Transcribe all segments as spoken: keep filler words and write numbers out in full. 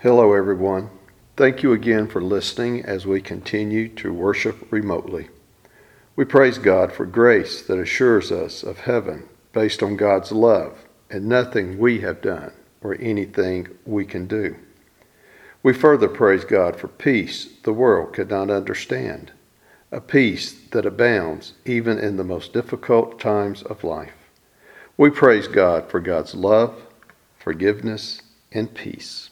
Hello, everyone. Thank you again for listening as we continue to worship remotely. We praise God for grace that assures us of heaven based on God's love and nothing we have done or anything we can do. We further praise God for peace the world could not understand, a peace that abounds even in the most difficult times of life. We praise God for God's love, forgiveness, and peace.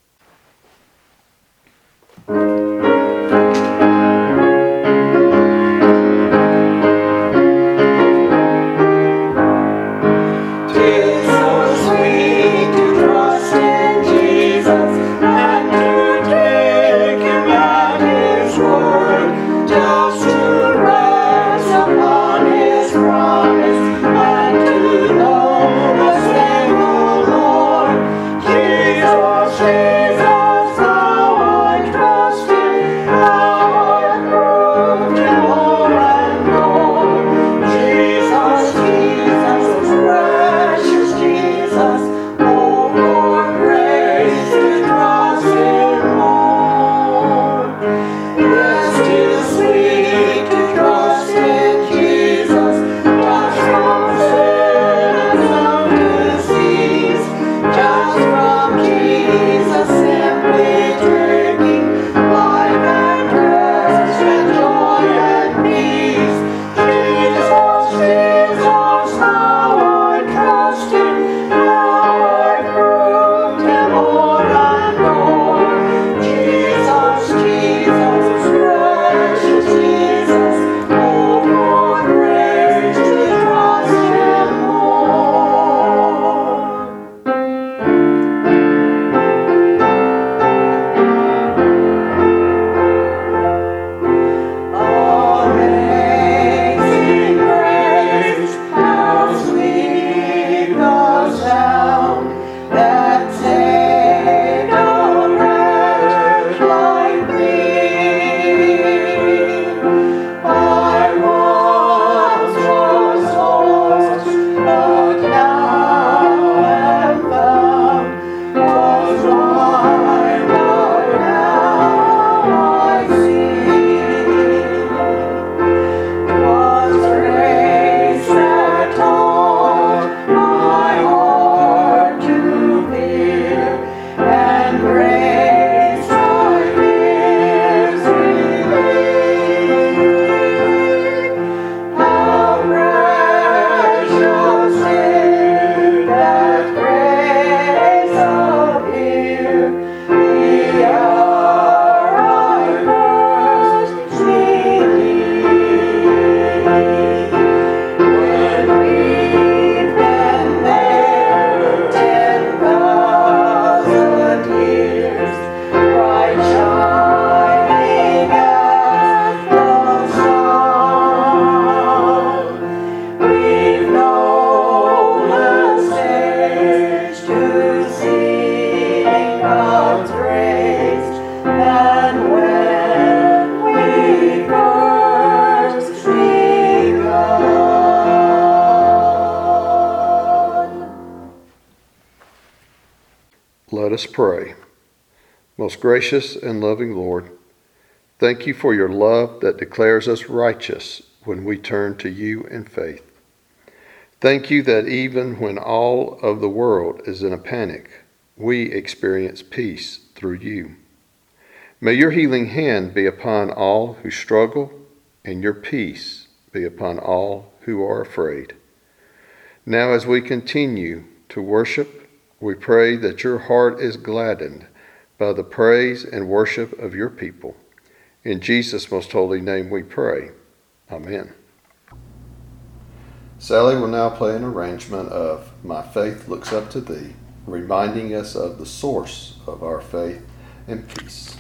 Let us pray. Most gracious and loving Lord, thank you for your love that declares us righteous when we turn to you in faith. Thank you that even when all of the world is in a panic, we experience peace through you. May your healing hand be upon all who struggle, and your peace be upon all who are afraid. Now as we continue to worship, we pray that your heart is gladdened by the praise and worship of your people. In Jesus' most holy name we pray. Amen. Sally will now play an arrangement of My Faith Looks Up to Thee, reminding us of the source of our faith and peace.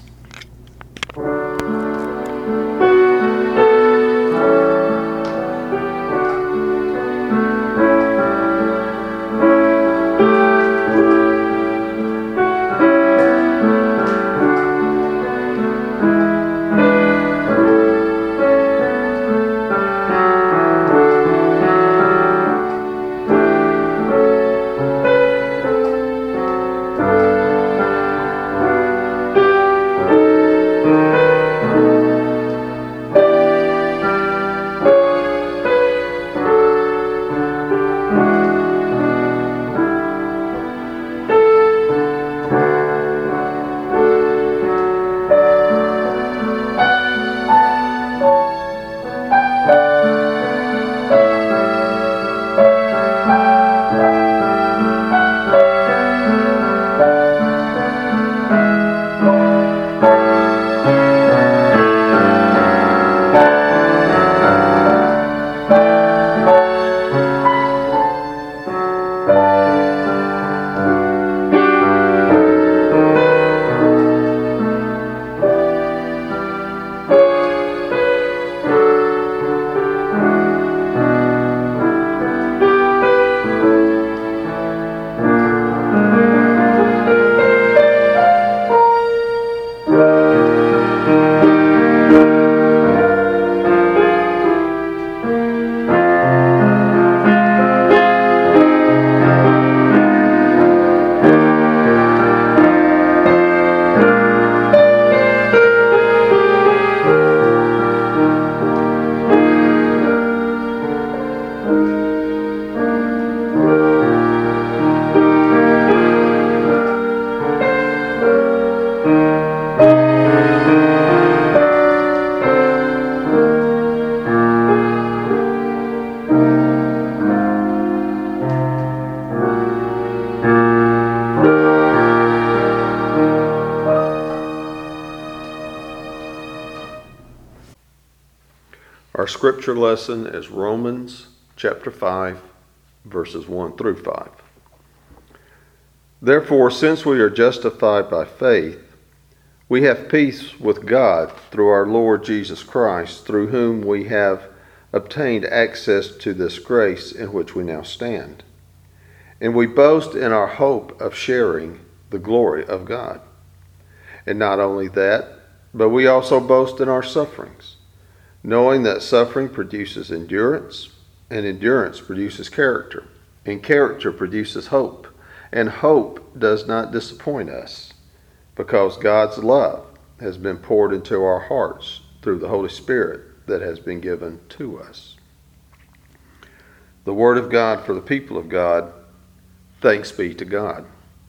scripture lesson is Romans chapter five, verses one through five. Therefore, since we are justified by faith, we have peace with God through our Lord Jesus Christ, through whom we have obtained access to this grace in which we now stand. And we boast in our hope of sharing the glory of God. And not only that, but we also boast in our sufferings, knowing that suffering produces endurance, and endurance produces character, and character produces hope. And hope does not disappoint us, because God's love has been poured into our hearts through the Holy Spirit that has been given to us. The Word of God for the people of God. Thanks be to God.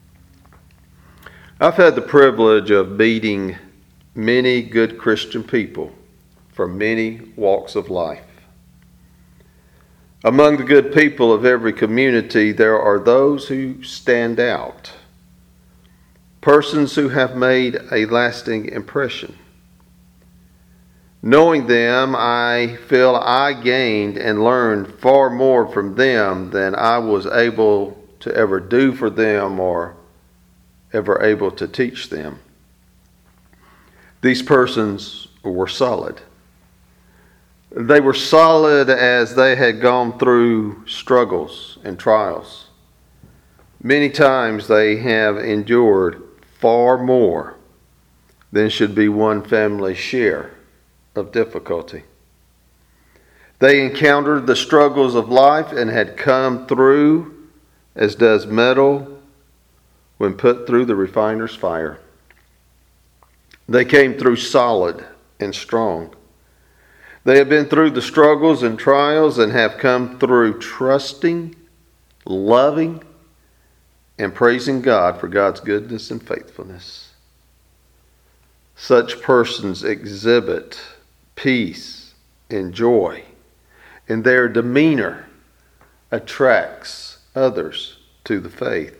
I've had the privilege of meeting many good Christian people from many walks of life. Among the good people of every community, there are those who stand out, persons who have made a lasting impression. Knowing them, I feel I gained and learned far more from them than I was able to ever do for them or ever able to teach them. These persons were solid. They were solid as they had gone through struggles and trials. Many times they have endured far more than should be one family's share of difficulty. They encountered the struggles of life and had come through as does metal when put through the refiner's fire. They came through solid and strong. They have been through the struggles and trials and have come through trusting, loving, and praising God for God's goodness and faithfulness. Such persons exhibit peace and joy, and their demeanor attracts others to the faith.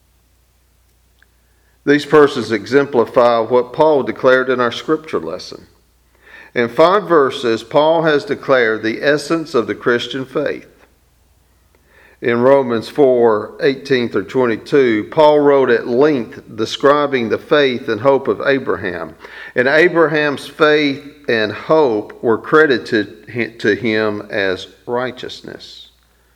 These persons exemplify what Paul declared in our scripture lesson. In five verses, Paul has declared the essence of the Christian faith. In Romans four, eighteen through twenty-two, Paul wrote at length describing the faith and hope of Abraham. And Abraham's faith and hope were credited to him as righteousness.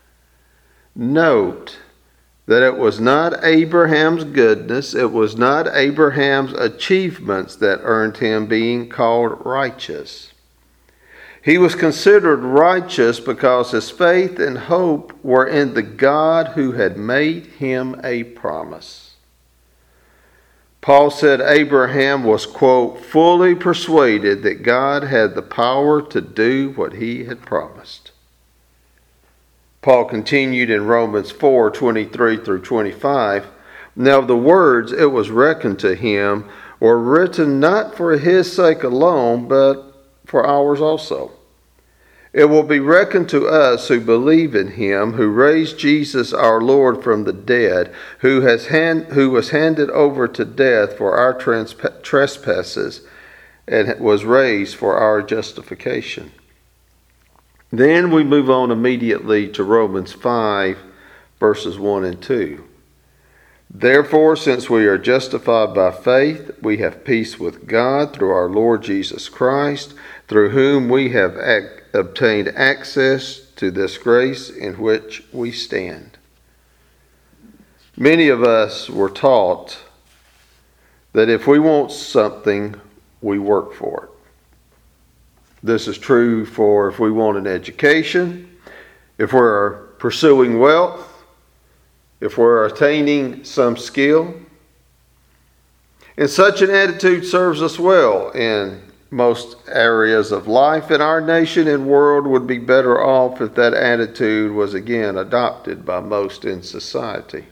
Note that it was not Abraham's goodness, it was not Abraham's achievements that earned him being called righteous. He was considered righteous because his faith and hope were in the God who had made him a promise. Paul said Abraham was, quote, fully persuaded that God had the power to do what he had promised. Paul continued in Romans four, twenty-three through twenty-five, now the words it was reckoned to him were written not for his sake alone, but for ours also. It will be reckoned to us who believe in him, who raised Jesus our Lord from the dead, who has hand, who was handed over to death for our transp- trespasses, and was raised for our justification. Then we move on immediately to Romans five, verses one and two. Therefore, since we are justified by faith, we have peace with God through our Lord Jesus Christ, through whom we have ac- obtained access to this grace in which we stand. Many of us were taught that if we want something, we work for it. This is true for if we want an education, if we're pursuing wealth, if we're attaining some skill. And such an attitude serves us well in most areas of life, and our nation and world would be better off if that attitude was again adopted by most in society.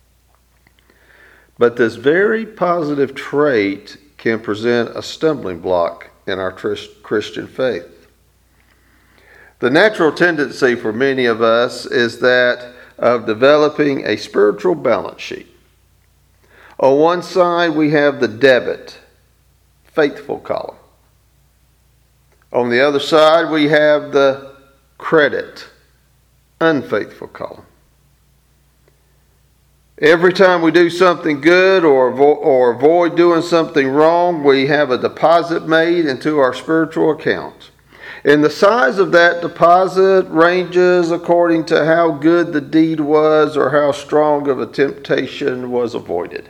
But this very positive trait can present a stumbling block in our Christian faith. The natural tendency for many of us is that of developing a spiritual balance sheet. On one side, we have the debit, faithful column. On the other side, we have the credit, unfaithful column. Every time we do something good or, avo- or avoid doing something wrong, we have a deposit made into our spiritual account. And the size of that deposit ranges according to how good the deed was or how strong of a temptation was avoided.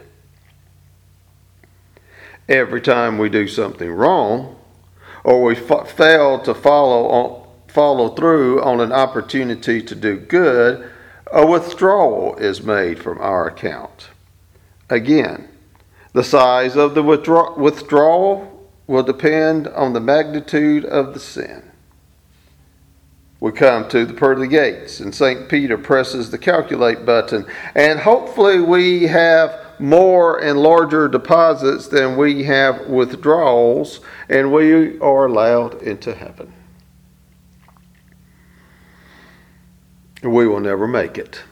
Every time we do something wrong or we f- fail to follow, on, follow through on an opportunity to do good, a withdrawal is made from our account. Again, the size of the withdraw- withdrawal will depend on the magnitude of the sin. We come to the pearly gates, and Saint Peter presses the calculate button, and hopefully we have more and larger deposits than we have withdrawals, and we are allowed into heaven. We will never make it.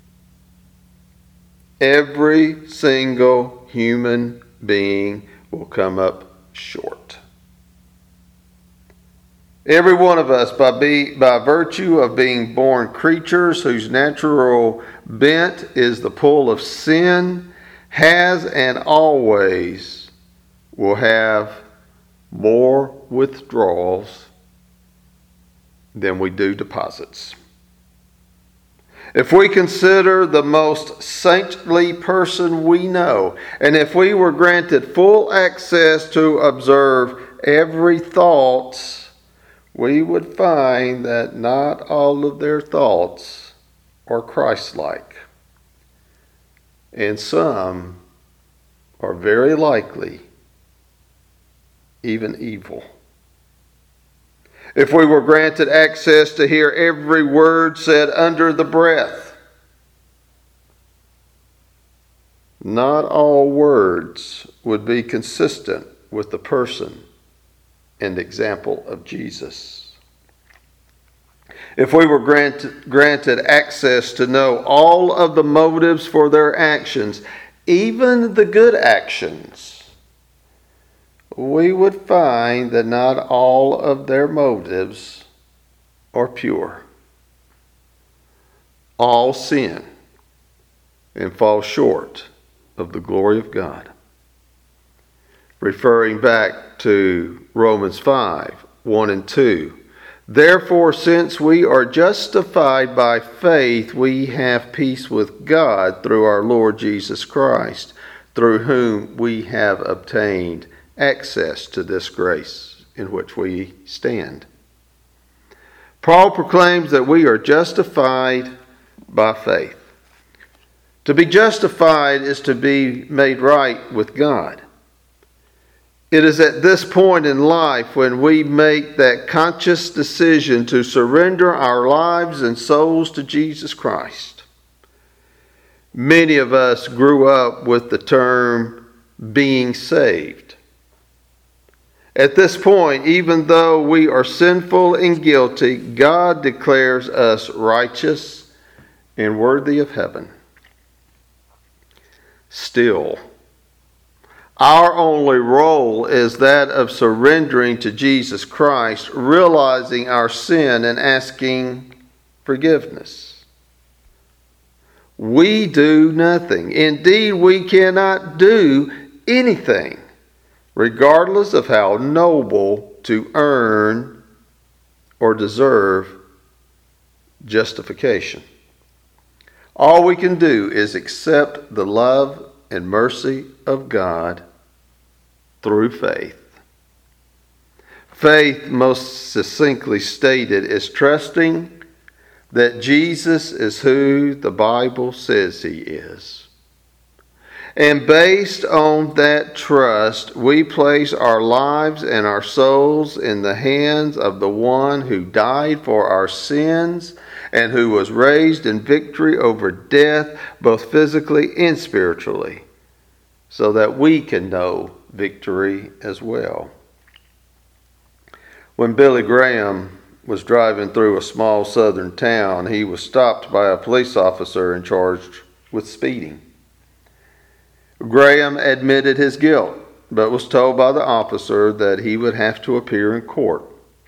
Every single human being will come up short. Every one of us, by, be, by virtue of being born creatures whose natural bent is the pull of sin, has and always will have more withdrawals than we do deposits. If we consider the most saintly person we know, and if we were granted full access to observe every thought, we would find that not all of their thoughts are Christ-like. And some are very likely even evil. If we were granted access to hear every word said under the breath, not all words would be consistent with the person and example of Jesus. If we were granted, granted access to know all of the motives for their actions, even the good actions, we would find that not all of their motives are pure. All sin and fall short of the glory of God. Referring back to Romans five, one and two. Therefore, since we are justified by faith, we have peace with God through our Lord Jesus Christ, through whom we have obtained access to this grace in which we stand. Paul proclaims that we are justified by faith. To be justified is to be made right with God. It is at this point in life when we make that conscious decision to surrender our lives and souls to Jesus Christ. Many of us grew up with the term being saved. At this point, even though we are sinful and guilty, God declares us righteous and worthy of heaven. Still, our only role is that of surrendering to Jesus Christ, realizing our sin and asking forgiveness. We do nothing. Indeed, we cannot do anything, regardless of how noble, to earn or deserve justification. All we can do is accept the love and mercy of God through faith. Faith, most succinctly stated, is trusting that Jesus is who the Bible says he is. And based on that trust, we place our lives and our souls in the hands of the one who died for our sins and who was raised in victory over death, both physically and spiritually, so that we can know victory as well. When Billy Graham was driving through a small southern town, he was stopped by a police officer and charged with speeding. Graham admitted his guilt, but was told by the officer that he would have to appear in court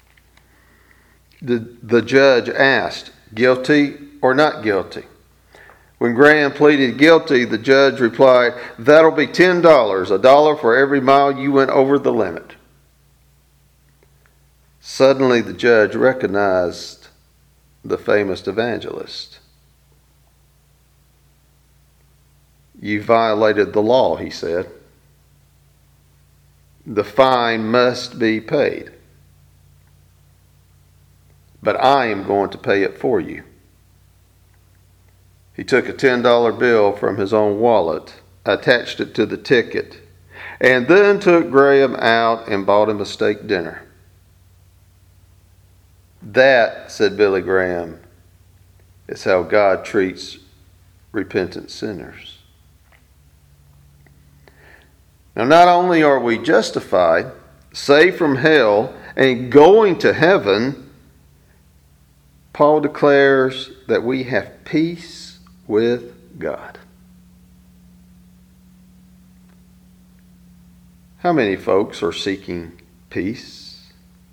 The, the judge asked, "Guilty or not guilty?" When Graham pleaded guilty, the judge replied, "That'll be ten dollars, a dollar for every mile you went over the limit." Suddenly the judge recognized the famous evangelist. "You violated the law," he said. "The fine must be paid. But I am going to pay it for you." He took a ten dollar bill from his own wallet, attached it to the ticket, and then took Graham out and bought him a steak dinner. "That," said Billy Graham, "is how God treats repentant sinners." Now, not only are we justified, saved from hell, and going to heaven, Paul declares that we have peace with God. How many folks are seeking peace?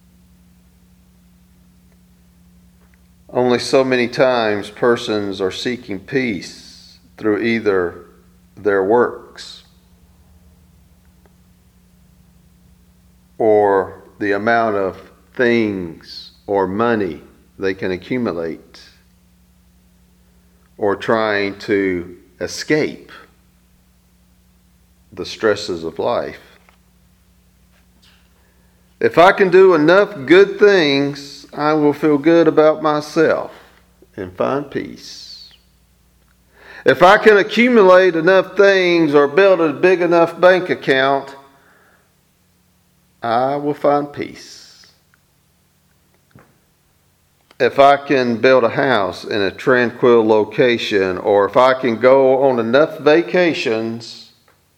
Only so many times persons are seeking peace through either their works or the amount of things or money they can accumulate, or trying to escape the stresses of life. If I can do enough good things, I will feel good about myself and find peace. If I can accumulate enough things or build a big enough bank account, I will find peace. If I can build a house in a tranquil location, or if I can go on enough vacations,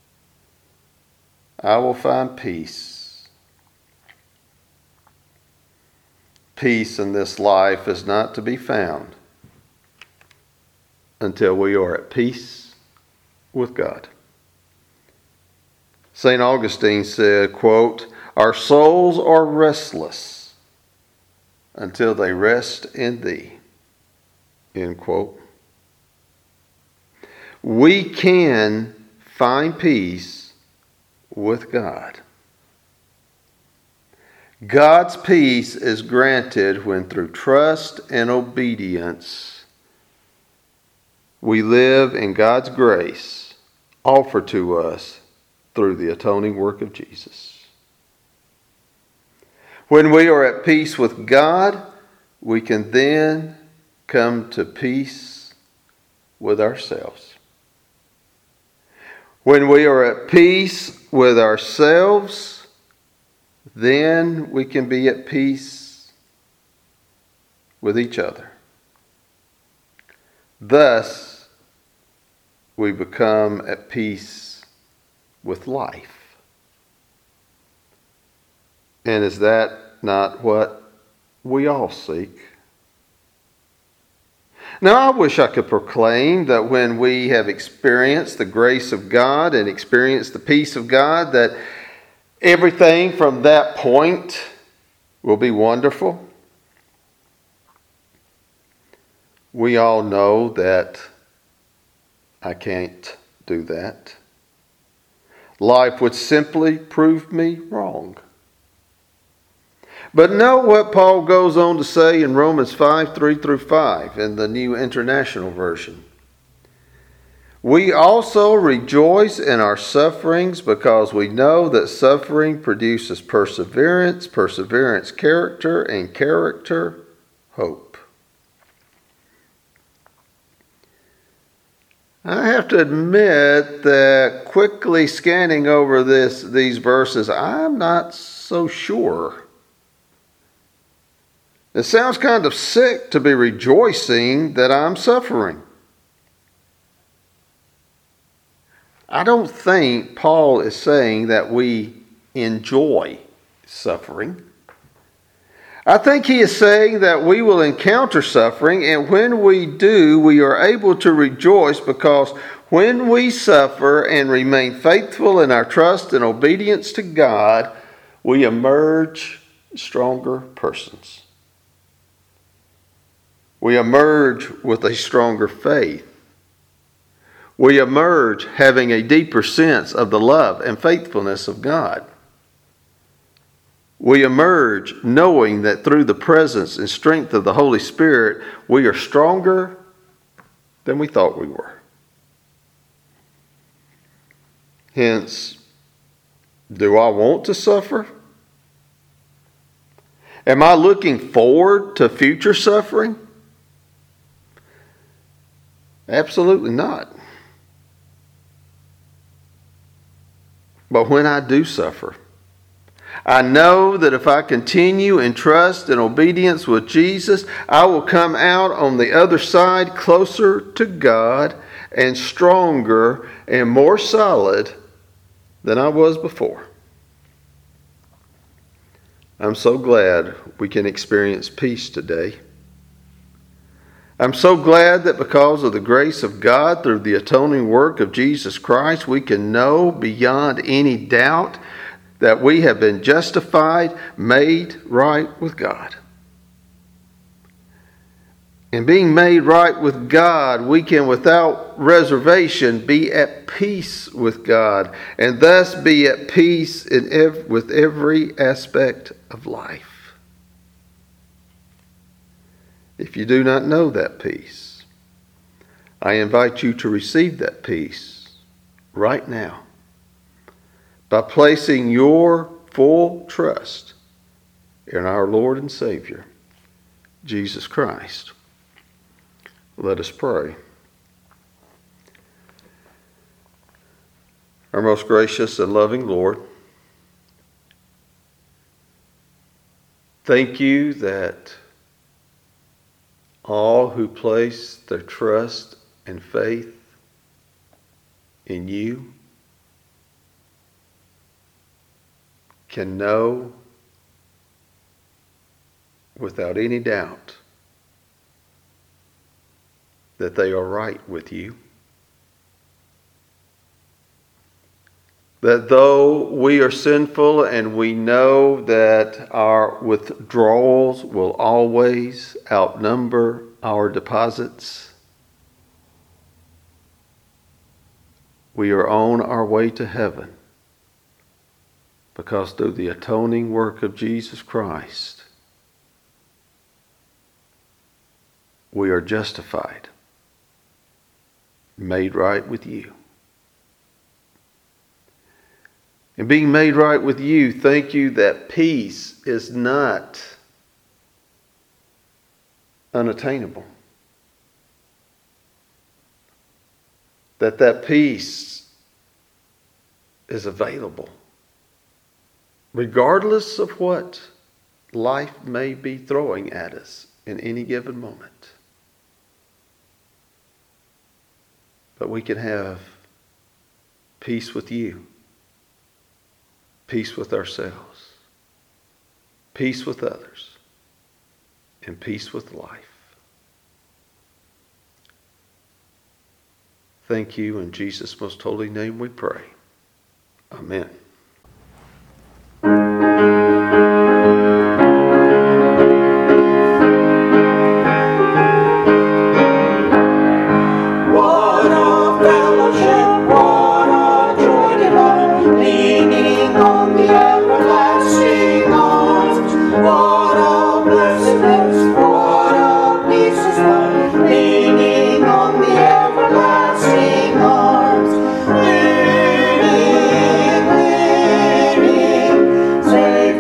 I will find peace. Peace in this life is not to be found until we are at peace with God. Saint Augustine said, quote, "Our souls are restless until they rest in thee." End quote. We can find peace with God. God's peace is granted when through trust and obedience we live in God's grace offered to us through the atoning work of Jesus. When we are at peace with God, we can then come to peace with ourselves. When we are at peace with ourselves, then we can be at peace with each other. Thus, we become at peace with life. And is that not what we all seek? Now, I wish I could proclaim that when we have experienced the grace of God and experienced the peace of God, that everything from that point will be wonderful. We all know that I can't do that. Life would simply prove me wrong. But note what Paul goes on to say in Romans five, three through five in the New International Version. "We also rejoice in our sufferings because we know that suffering produces perseverance, perseverance character, and character hope." I have to admit that quickly scanning over this these verses, I'm not so sure. It sounds kind of sick to be rejoicing that I'm suffering. I don't think Paul is saying that we enjoy suffering. I think he is saying that we will encounter suffering, and when we do, we are able to rejoice because when we suffer and remain faithful in our trust and obedience to God, we emerge stronger persons. We emerge with a stronger faith. We emerge having a deeper sense of the love and faithfulness of God. We emerge knowing that through the presence and strength of the Holy Spirit, we are stronger than we thought we were. Hence, do I want to suffer? Am I looking forward to future suffering? Absolutely not. But when I do suffer, I know that if I continue in trust and obedience with Jesus, I will come out on the other side closer to God and stronger and more solid than I was before. I'm so glad we can experience peace today. I'm so glad that because of the grace of God through the atoning work of Jesus Christ, we can know beyond any doubt that we have been justified, made right with God. And being made right with God, we can without reservation be at peace with God and thus be at peace in ev- with every aspect of life. If you do not know that peace, I invite you to receive that peace right now by placing your full trust in our Lord and Savior, Jesus Christ. Let us pray. Our most gracious and loving Lord, thank you that all who place their trust and faith in you can know without any doubt that they are right with you. That though we are sinful and we know that our withdrawals will always outnumber our deposits, we are on our way to heaven because through the atoning work of Jesus Christ, we are justified, made right with you. And being made right with you, thank you that peace is not unattainable. That that peace is available, regardless of what life may be throwing at us in any given moment. But we can have peace with you. Peace with ourselves, peace with others, and peace with life. Thank you. In Jesus' most holy name we pray. Amen. Save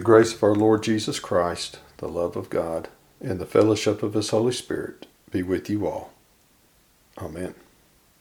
grace of our Lord Jesus Christ, the love of God, and the fellowship of His Holy Spirit be with you all. Amen.